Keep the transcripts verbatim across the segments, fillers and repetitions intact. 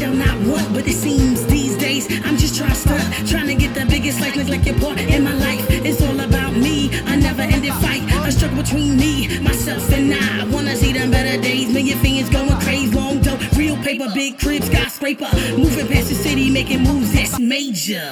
shall not want, but it seems these days I'm just trying to stunt, trying to get the biggest like look like your part in my life. It's all about me, a never-ending fight, a struggle between me, myself, and I. I wanna see them better days, million fingers going crazy, long dough, real paper, big crib, skyscraper, moving past the city, making moves that's major.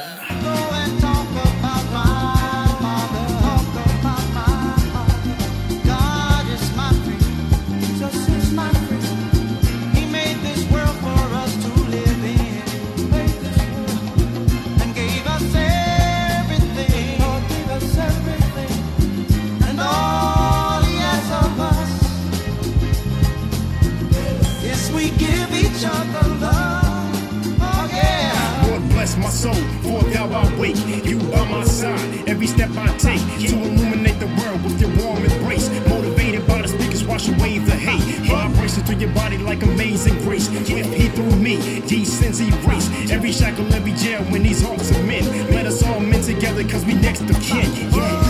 We give each other love, oh yeah. Lord bless my soul, for thou I wait. You by my side, every step I take to illuminate the world with your warm embrace. Motivated by the speakers, wash away the hate. Vibration through your body like amazing grace. If he through me, these sins erase. Every shackle, every jail when these hearts are men. Let us all mend together cause we next to kin. Yeah.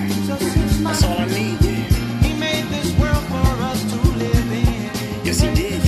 That's all I need. He made this world for us to live in. Yes, he did.